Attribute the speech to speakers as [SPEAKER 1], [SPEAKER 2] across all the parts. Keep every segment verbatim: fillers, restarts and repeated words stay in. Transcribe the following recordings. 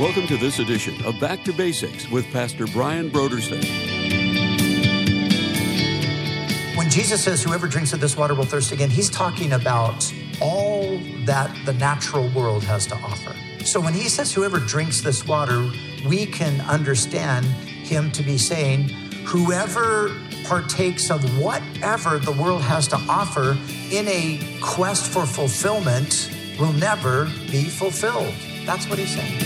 [SPEAKER 1] Welcome to this edition of Back to Basics with Pastor Brian Brodersen.
[SPEAKER 2] When Jesus says, whoever drinks of this water will thirst again, he's talking about all that the natural world has to offer. So when he says, whoever drinks this water, we can understand him to be saying, whoever partakes of whatever the world has to offer in a quest for fulfillment will never be fulfilled. That's what he's saying.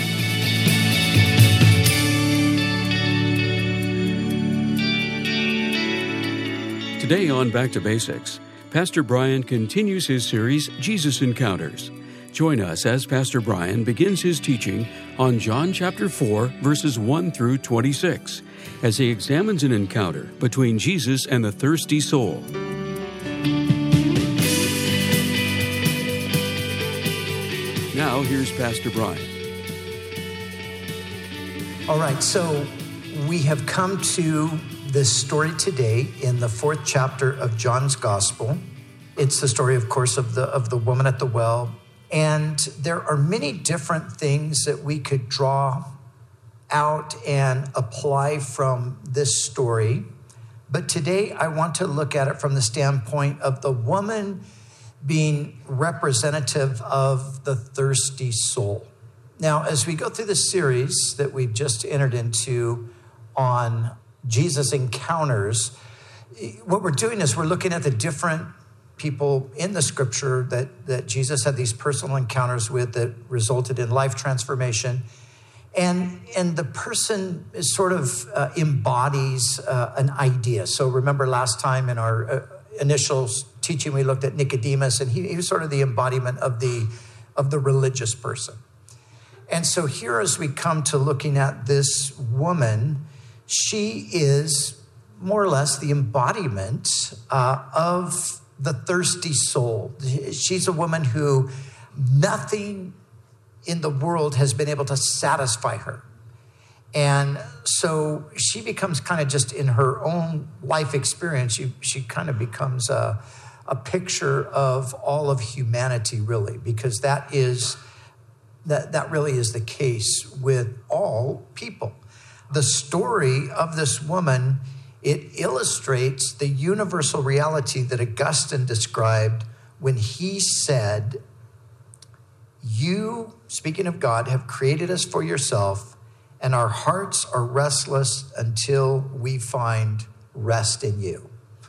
[SPEAKER 1] Today on Back to Basics, Pastor Brian continues his series, Jesus Encounters. Join us as Pastor Brian begins his teaching on John chapter four, verses one through twenty-six, as he examines an encounter between Jesus and the thirsty soul. Now, here's Pastor Brian.
[SPEAKER 2] All right, so we have come to this story today in the fourth chapter of John's Gospel. It's the story, of course, of the of the woman at the well. And there are many different things that we could draw out and apply from this story. But today I want to look at it from the standpoint of the woman being representative of the thirsty soul. Now, as we go through the series that we've just entered into on Jesus Encounters, what we're doing is we're looking at the different people in the scripture that, that Jesus had these personal encounters with that resulted in life transformation. And, and the person is sort of uh, embodies uh, an idea. So remember last time in our uh, initial teaching, we looked at Nicodemus, and he, he was sort of the embodiment of the, of the religious person. And so here as we come to looking at this woman, she is more or less the embodiment uh, of the thirsty soul. She's a woman who nothing in the world has been able to satisfy her. And so she becomes kind of just in her own life experience, she, she kind of becomes a, a picture of all of humanity, really, because that is that, that really is the case with all people. The story of this woman, it illustrates the universal reality that Augustine described when he said, you, speaking of God, have created us for yourself, and our hearts are restless until we find rest in you.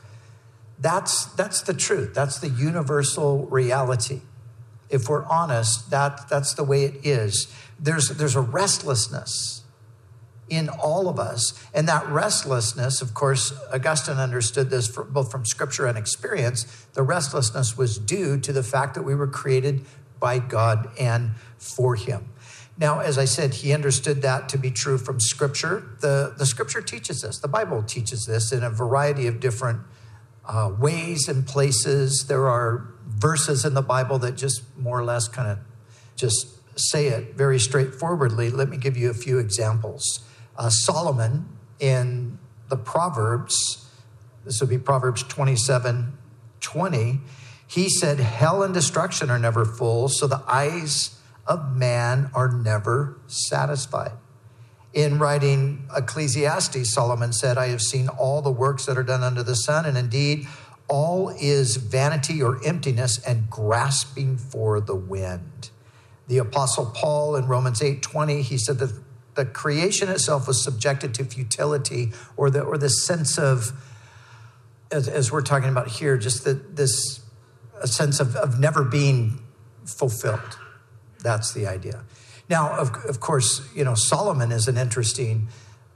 [SPEAKER 2] That's, that's the truth. That's the universal reality. If we're honest, that, that's the way it is. There's, there's a restlessness in all of us. And that restlessness, of course, Augustine understood this for, both from scripture and experience. The restlessness was due to the fact that we were created by God and for him. Now, as I said, he understood that to be true from scripture. The, the scripture teaches this. The Bible teaches this in a variety of different uh, ways and places. There are verses in the Bible that just more or less kind of just say it very straightforwardly. Let me give you a few examples. Uh, Solomon in the Proverbs, this would be Proverbs twenty-seven twenty, he said, hell and destruction are never full, so the eyes of man are never satisfied. In writing Ecclesiastes, Solomon said, I have seen all the works that are done under the sun, and indeed all is vanity or emptiness and grasping for the wind. The Apostle Paul in Romans eight twenty, he said that the creation itself was subjected to futility, or the or the sense of, as, as we're talking about here, just the, this a sense of, of never being fulfilled. That's the idea. Now, of, of course, you know, Solomon is an interesting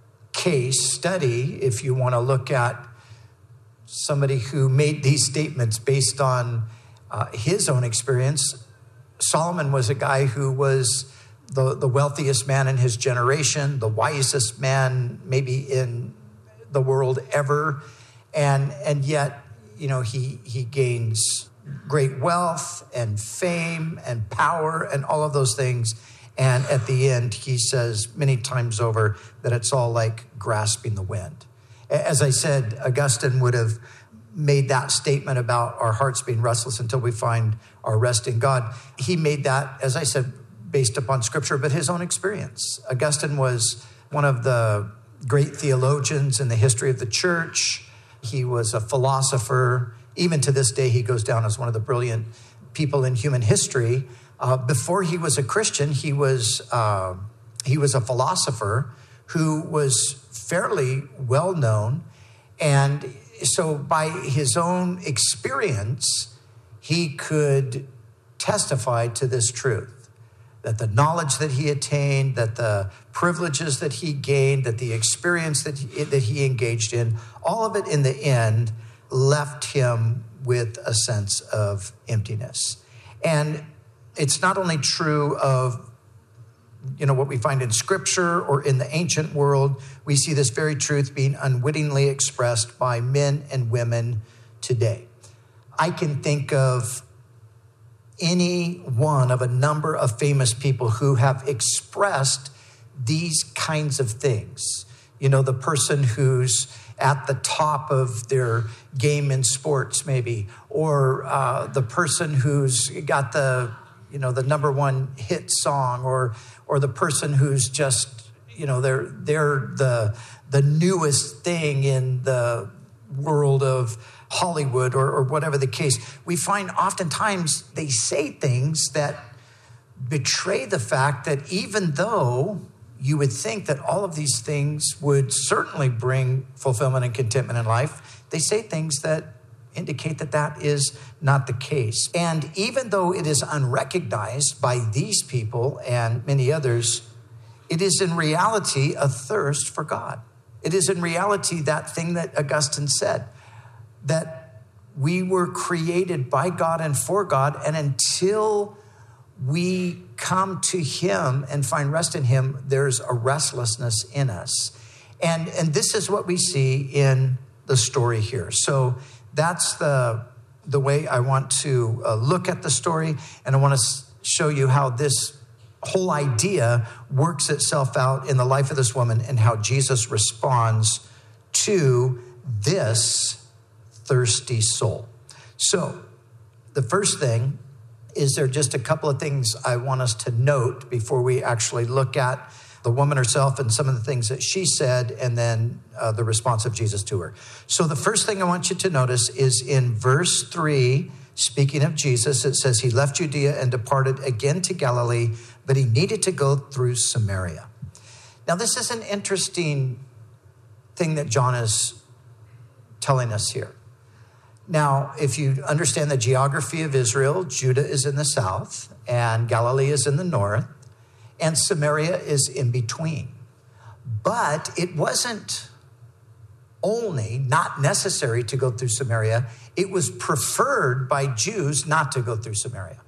[SPEAKER 2] case study if you want to look at somebody who made these statements based on uh, his own experience. Solomon was a guy who was the, the wealthiest man in his generation, the wisest man maybe in the world ever. And, and yet, you know, he, he gains great wealth and fame and power and all of those things. And at the end, he says many times over that it's all like grasping the wind. As I said, Augustine would have made that statement about our hearts being restless until we find our rest in God. He made that, as I said, based upon Scripture, but his own experience. Augustine was one of the great theologians in the history of the church. He was a philosopher. Even to this day, he goes down as one of the brilliant people in human history. Uh, before he was a Christian, he was uh, he was a philosopher who was fairly well known. And so by his own experience, he could testify to this truth, that the knowledge that he attained, that the privileges that he gained, that the experience that he, that he engaged in, all of it in the end left him with a sense of emptiness. And it's not only true of, you know, what we find in Scripture or in the ancient world. We see this very truth being unwittingly expressed by men and women today. I can think of any one of a number of famous people who have expressed these kinds of things. You know, the person who's at the top of their game in sports, maybe, or uh, the person who's got the, you know, the number one hit song, or or the person who's just, you know, they're they're the the newest thing in the world of Hollywood, or, or whatever the case. We find oftentimes they say things that betray the fact that even though you would think that all of these things would certainly bring fulfillment and contentment in life, they say things that indicate that that is not the case. And even though it is unrecognized by these people and many others, it is in reality a thirst for God. It is in reality that thing that Augustine said, that we were created by God and for God, and until we come to him and find rest in him, there's a restlessness in us. And, and this is what we see in the story here. So that's the, the way I want to uh, look at the story, and I want to show you how this whole idea works itself out in the life of this woman and how Jesus responds to this thirsty soul. So the first thing is, there just a couple of things I want us to note before we actually look at the woman herself and some of the things that she said, and then uh, the response of Jesus to her. So the first thing I want you to notice is in verse three, speaking of Jesus, it says, he left Judea and departed again to Galilee, but he needed to go through Samaria. Now, this is an interesting thing that John is telling us here. Now, if you understand the geography of Israel, Judah is in the south and Galilee is in the north, and Samaria is in between. But it wasn't only not necessary to go through Samaria. It was preferred by Jews not to go through Samaria.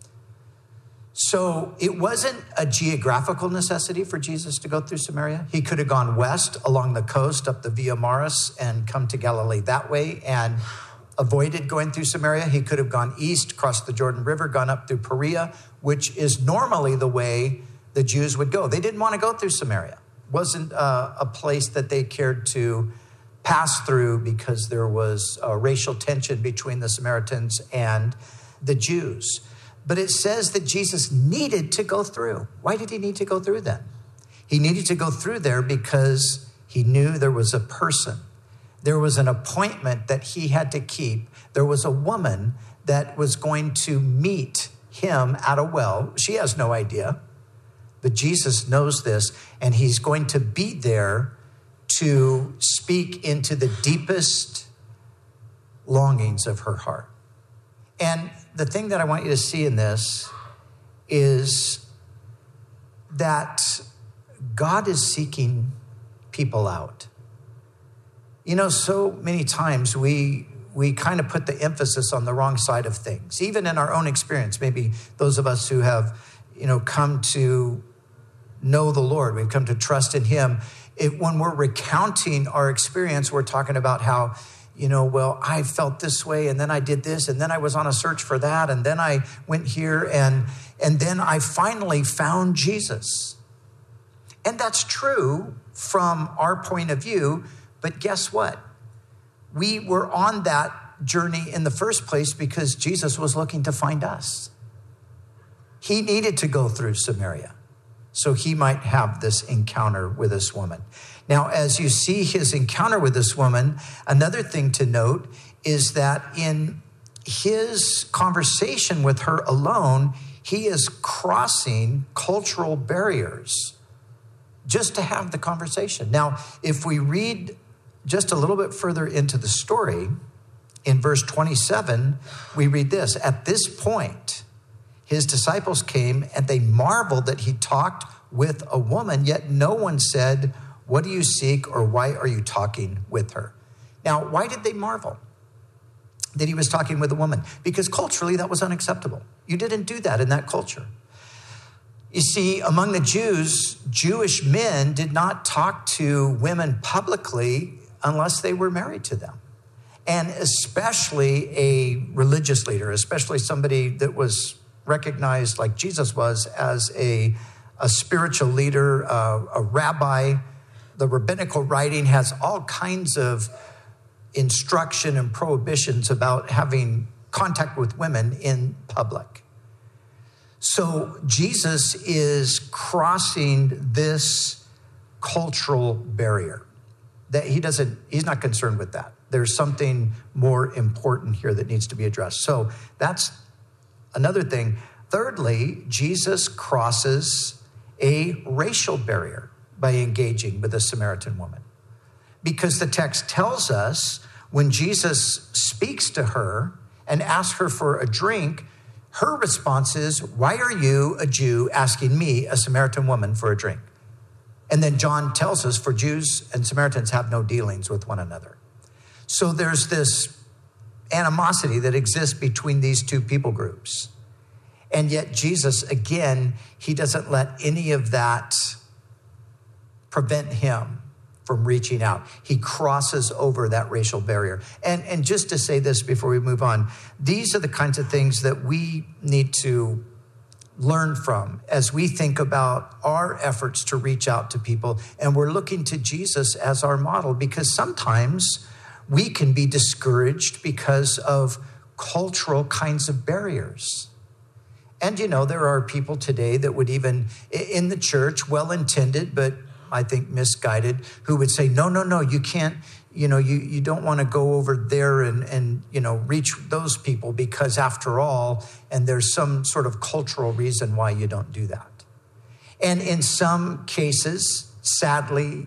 [SPEAKER 2] So it wasn't a geographical necessity for Jesus to go through Samaria. He could have gone west along the coast up the Via Maris and come to Galilee that way and avoided going through Samaria. He could have gone east, crossed the Jordan River, gone up through Perea, which is normally the way the Jews would go. They didn't want to go through Samaria. It wasn't uh, a place that they cared to pass through because there was a racial tension between the Samaritans and the Jews. But it says that Jesus needed to go through. Why did he need to go through then? He needed to go through there because he knew there was a person. There was an appointment that he had to keep. There was a woman that was going to meet him at a well. She has no idea, but Jesus knows this, and he's going to be there to speak into the deepest longings of her heart. And the thing that I want you to see in this is that God is seeking people out. You know, so many times we we kind of put the emphasis on the wrong side of things, even in our own experience. Maybe those of us who have, you know, come to know the Lord, we've come to trust in him. It, when we're recounting our experience, we're talking about how, you know, well, I felt this way, and then I did this, and then I was on a search for that, and then I went here, and and then I finally found Jesus. And that's true from our point of view, but guess what? We were on that journey in the first place because Jesus was looking to find us. he needed to go through Samaria so he might have this encounter with this woman. Now, as you see his encounter with this woman, another thing to note is that in his conversation with her alone, he is crossing cultural barriers just to have the conversation. Now, if we read just a little bit further into the story, in verse twenty-seven, we read this. At this point, his disciples came and they marveled that he talked with a woman, yet no one said, "What do you seek?" or "Why are you talking with her?" Now, why did they marvel that he was talking with a woman? Because culturally that was unacceptable. You didn't do that in that culture. You see, among the Jews, Jewish men did not talk to women publicly unless they were married to them. And especially a religious leader, especially somebody that was recognized like Jesus was as a, a spiritual leader, uh, a rabbi. The rabbinical writing has all kinds of instruction and prohibitions about having contact with women in public. So Jesus is crossing this cultural barrier that he doesn't, he's not concerned with that. There's something more important here that needs to be addressed. So that's another thing. Thirdly, Jesus crosses a racial barrier by engaging with a Samaritan woman. Because the text tells us when Jesus speaks to her and asks her for a drink, her response is, "Why are you, a Jew, asking me, a Samaritan woman, for a drink?" And then John tells us, for Jews and Samaritans have no dealings with one another. So there's this animosity that exists between these two people groups. And yet Jesus, again, he doesn't let any of that prevent him from reaching out. He crosses over that racial barrier. And, and just to say this before we move on, these are the kinds of things that we need to learn from as we think about our efforts to reach out to people. And we're looking to Jesus as our model, because sometimes we can be discouraged because of cultural kinds of barriers. And, you know, there are people today that would even, in the church, well-intended, but I think misguided, who would say, no, no, no, you can't, you know, you, you don't want to go over there and, and, you know, reach those people because after all, and there's some sort of cultural reason why you don't do that. And in some cases, sadly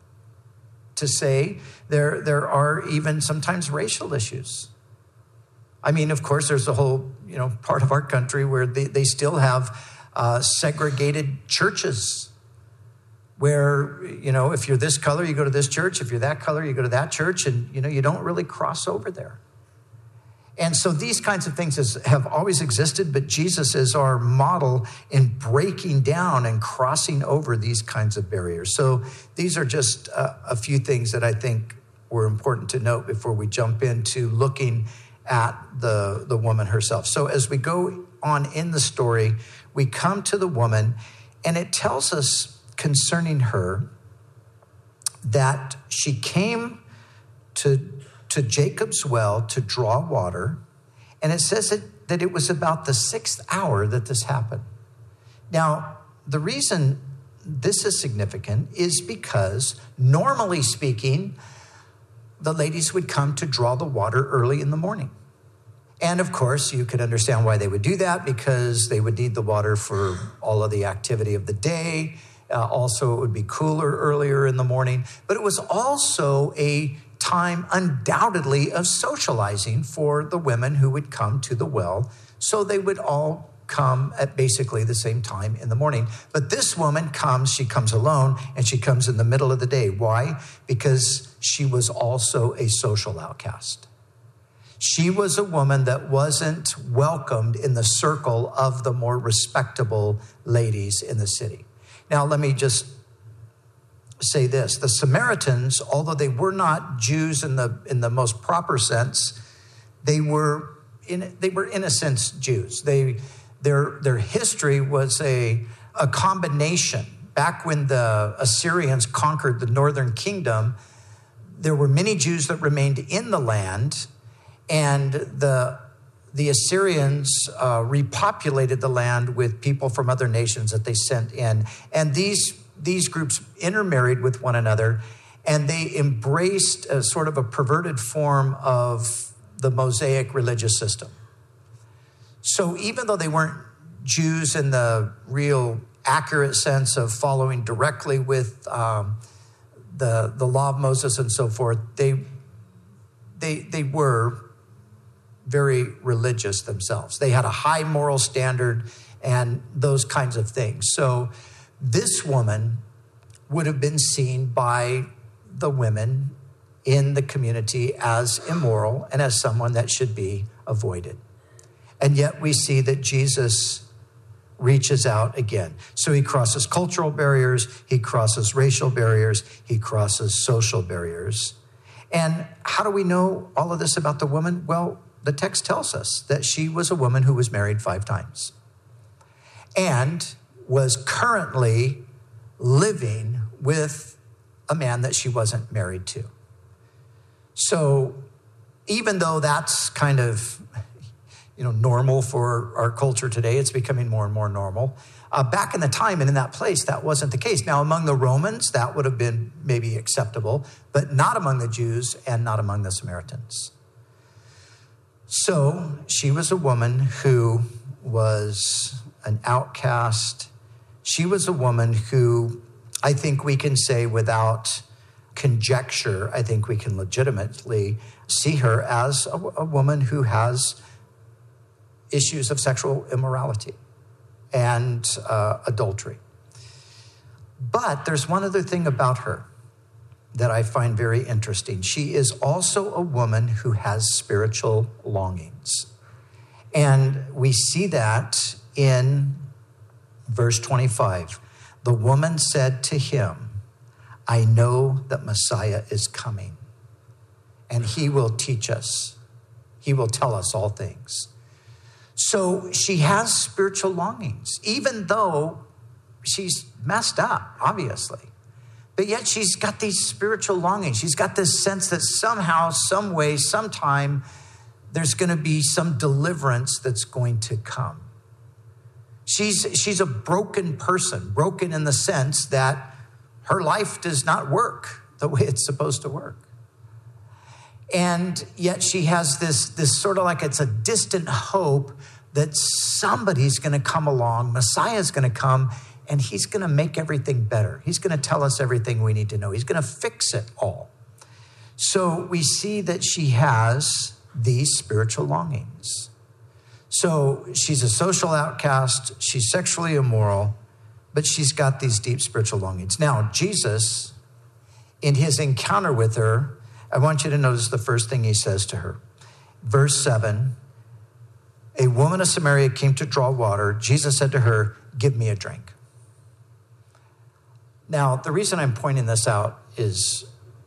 [SPEAKER 2] to say, there, there are even sometimes racial issues. I mean, of course, there's a whole, you know, part of our country where they, they still have uh, segregated churches where, you know, if you're this color, you go to this church. If you're that color, you go to that church. And, you know, you don't really cross over there. And so these kinds of things is, have always existed, but Jesus is our model in breaking down and crossing over these kinds of barriers. So these are just uh, a few things that I think were important to note before we jump into looking at the, the woman herself. So as we go on in the story, we come to the woman, and it tells us concerning her that she came to, to Jacob's well to draw water. And it says that, that it was about the sixth hour that this happened. Now, the reason this is significant is because normally speaking, the ladies would come to draw the water early in the morning. And of course, you could understand why they would do that, because they would need the water for all of the activity of the day. Uh, also, it would be cooler earlier in the morning. But it was also a time undoubtedly of socializing for the women who would come to the well. So they would all come at basically the same time in the morning. But this woman comes, she comes alone, and she comes in the middle of the day. Why? Because she was also a social outcast. She was a woman that wasn't welcomed in the circle of the more respectable ladies in the city. Now, let me just say this. The Samaritans, although they were not Jews in the in the most proper sense, they were in they were in a sense Jews. They their their history was a a combination. Back when the Assyrians conquered the northern kingdom, there were many Jews that remained in the land, and the the Assyrians uh, repopulated the land with people from other nations that they sent in. And these, these groups intermarried with one another, and they embraced a sort of a perverted form of the Mosaic religious system. So even though they weren't Jews in the real accurate sense of following directly with um, the, the law of Moses and so forth, they, they, they were very religious themselves. They had a high moral standard and those kinds of things. So this woman would have been seen by the women in the community as immoral and as someone that should be avoided. And yet we see that Jesus reaches out again. So he crosses cultural barriers, he crosses racial barriers, he crosses social barriers. And how do we know all of this about the woman? Well, the text tells us that she was a woman who was married five times and was currently living with a man that she wasn't married to. So even though that's kind of, you know, normal for our culture today, it's becoming more and more normal. Uh, back in the time and in that place, that wasn't the case. Now, among the Romans, that would have been maybe acceptable, but not among the Jews and not among the Samaritans. So she was a woman who was an outcast. She was a woman who I think we can say without conjecture, I think we can legitimately see her as a, a woman who has issues of sexual immorality and uh, adultery. But there's one other thing about her that I find very interesting. She is also a woman who has spiritual longings. And we see that in verse twenty-five. The woman said to him, I know that Messiah is coming, and he will teach us. He will tell us all things. So she has spiritual longings, even though she's messed up, obviously. But yet she's got these spiritual longings. She's got this sense that somehow, some way, sometime, there's going to be some deliverance that's going to come. She's, she's a broken person, broken in the sense that her life does not work the way it's supposed to work. And yet she has this, this sort of like it's a distant hope that somebody's going to come along, Messiah's going to come, and he's going to make everything better. He's going to tell us everything we need to know. He's going to fix it all. So we see that she has these spiritual longings. So she's a social outcast, she's sexually immoral, but she's got these deep spiritual longings. Now, Jesus, in his encounter with her, I want you to notice the first thing he says to her. Verse seven, a woman of Samaria came to draw water. Jesus said to her, give me a drink. Now, the reason I'm pointing this out is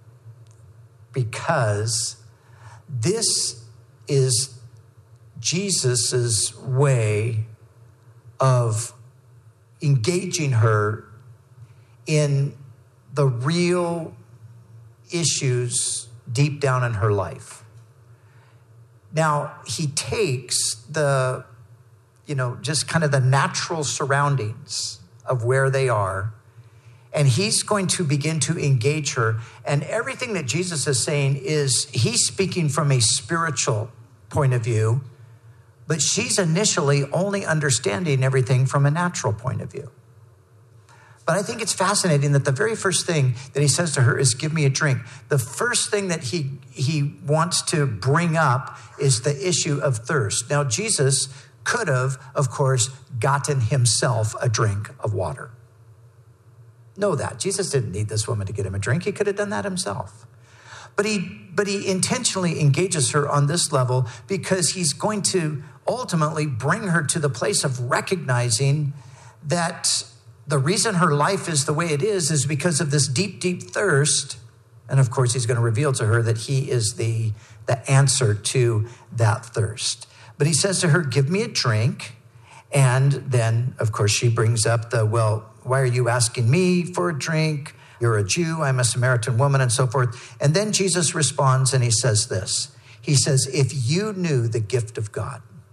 [SPEAKER 2] because this is Jesus's way of engaging her in the real issues deep down in her life. Now, he takes the, you know, just kind of the natural surroundings of where they are, and he's going to begin to engage her. And everything that Jesus is saying is he's speaking from a spiritual point of view, but she's initially only understanding everything from a natural point of view. But I think it's fascinating that the very first thing that he says to her is, give me a drink. The first thing that he, he wants to bring up is the issue of thirst. Now, Jesus could have, of course, gotten himself a drink of water. Know that. Jesus didn't need this woman to get him a drink. He could have done that himself. But he, but he intentionally engages her on this level because he's going to ultimately bring her to the place of recognizing that the reason her life is the way it is is because of this deep, deep thirst. And of course, he's going to reveal to her that he is the, the answer to that thirst. But he says to her, give me a drink. And then, of course, she brings up the, well, why are you asking me for a drink? You're a Jew, I'm a Samaritan woman, and so forth. And then Jesus responds and he says this. He says, if you knew the gift of God.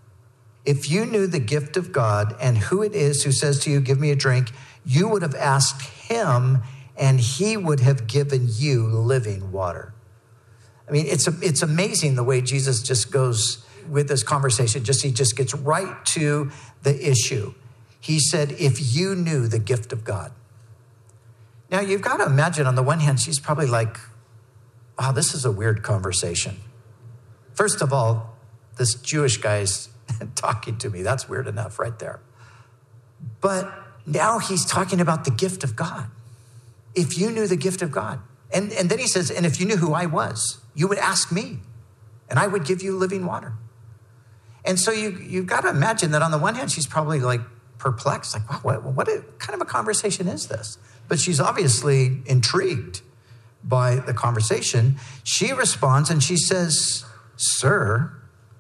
[SPEAKER 2] if you knew the gift of God and who it is who says to you, give me a drink, you would have asked him and he would have given you living water. I mean, it's a, it's amazing the way Jesus just goes with this conversation. Just he just gets right to the issue. He said, if you knew the gift of God. Now, you've got to imagine, on the one hand, she's probably like, wow, this is a weird conversation. First of all, this Jewish guy's talking to me. That's weird enough right there. But now he's talking about the gift of God. If you knew the gift of God. And, and then he says, and if you knew who I was, you would ask me, and I would give you living water. And so you, you've got to imagine that on the one hand, she's probably like perplexed, like, wow, what, what a, kind of a conversation is this? But she's obviously intrigued by the conversation. She responds and she says, sir,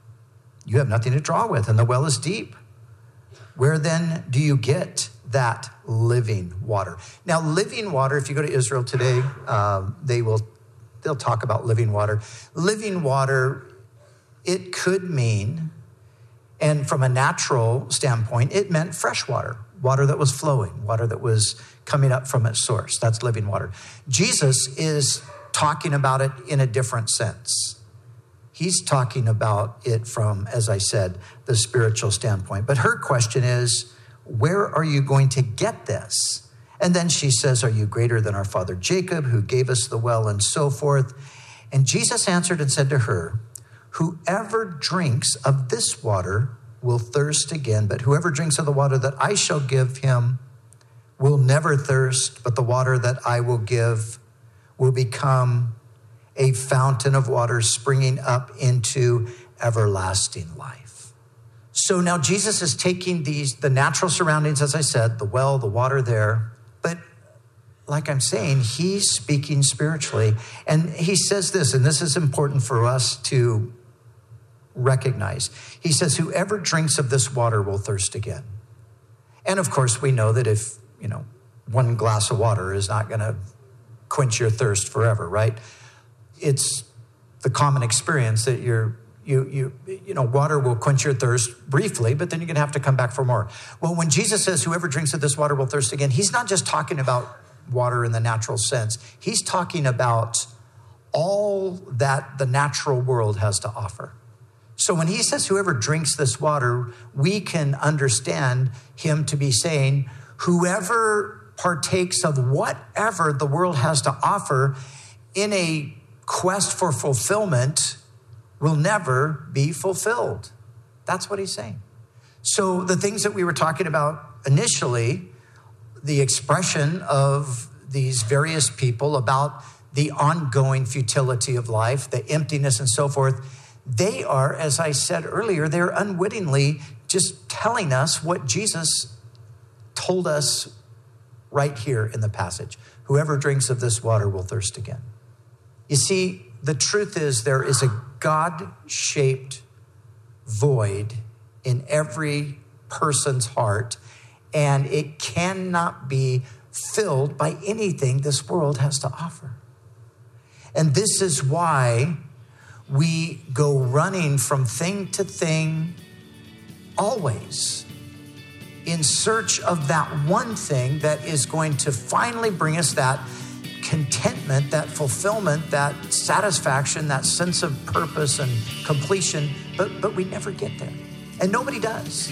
[SPEAKER 2] you have nothing to draw with, and the well is deep. Where then do you get that living water? Now, living water, if you go to Israel today, um, they will, they'll talk about living water. Living water, it could mean, and from a natural standpoint, it meant fresh water, water that was flowing, water that was coming up from its source. That's living water. Jesus is talking about it in a different sense. He's talking about it from, as I said, the spiritual standpoint. But her question is, where are you going to get this? And then she says, are you greater than our father Jacob, who gave us the well, and so forth? And Jesus answered and said to her, whoever drinks of this water will thirst again, but whoever drinks of the water that I shall give him will never thirst, but the water that I will give will become a fountain of water springing up into everlasting life. So now Jesus is taking these, the natural surroundings, as I said, the well, the water there, but like I'm saying, he's speaking spiritually. And he says this, and this is important for us to recognize. He says, whoever drinks of this water will thirst again. And of course, we know that if, you know, one glass of water is not going to quench your thirst forever, right? It's the common experience that you're, you, you, you know, water will quench your thirst briefly, but then you're going to have to come back for more. Well, when Jesus says, whoever drinks of this water will thirst again, he's not just talking about water in the natural sense. He's talking about all that the natural world has to offer. So when he says, whoever drinks this water, we can understand him to be saying, whoever partakes of whatever the world has to offer in a quest for fulfillment will never be fulfilled. That's what he's saying. So the things that we were talking about initially, the expression of these various people about the ongoing futility of life, the emptiness and so forth, they are, as I said earlier, they're unwittingly just telling us what Jesus told us right here in the passage. Whoever drinks of this water will thirst again. You see, the truth is there is a God-shaped void in every person's heart, and it cannot be filled by anything this world has to offer. And this is why we go running from thing to thing always in search of that one thing that is going to finally bring us that contentment, that fulfillment, that satisfaction, that sense of purpose and completion, but, but we never get there. And nobody does.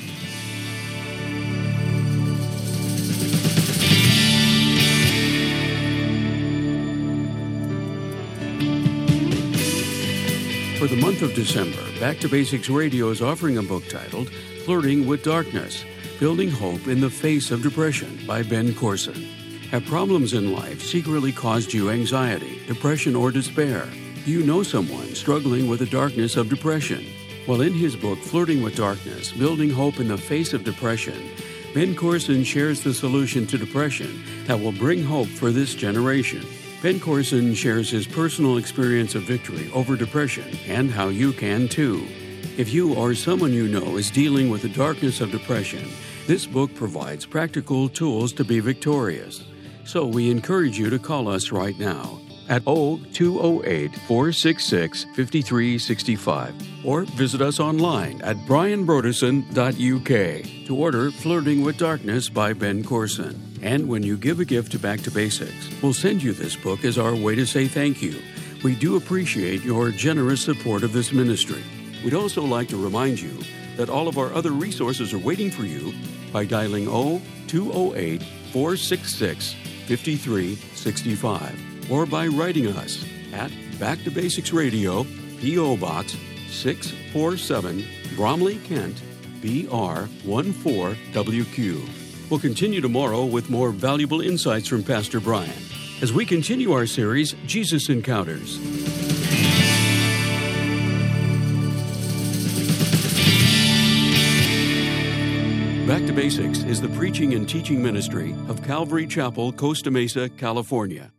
[SPEAKER 1] For the month of December, Back to Basics Radio is offering a book titled Flirting with Darkness, Building Hope in the Face of Depression by Ben Corson. Have problems in life secretly caused you anxiety, depression, or despair? Do you know someone struggling with the darkness of depression? Well, in his book, Flirting with Darkness, Building Hope in the Face of Depression, Ben Corson shares the solution to depression that will bring hope for this generation. Ben Corson shares his personal experience of victory over depression and how you can too. If you or someone you know is dealing with the darkness of depression, this book provides practical tools to be victorious. So we encourage you to call us right now. at oh two oh eight, four six six, five three six five or visit us online at brian broderson dot u k to order Flirting with Darkness by Ben Corson. And when you give a gift to Back to Basics, we'll send you this book as our way to say thank you. We do appreciate your generous support of this ministry. We'd also like to remind you that all of our other resources are waiting for you by dialing oh two oh eight, four six six, five three six five or by writing us at Back to Basics Radio, P O. Box six four seven, Bromley, Kent, B R one four W Q. We'll continue tomorrow with more valuable insights from Pastor Brian as we continue our series, Jesus Encounters. Back to Basics is the preaching and teaching ministry of Calvary Chapel, Costa Mesa, California.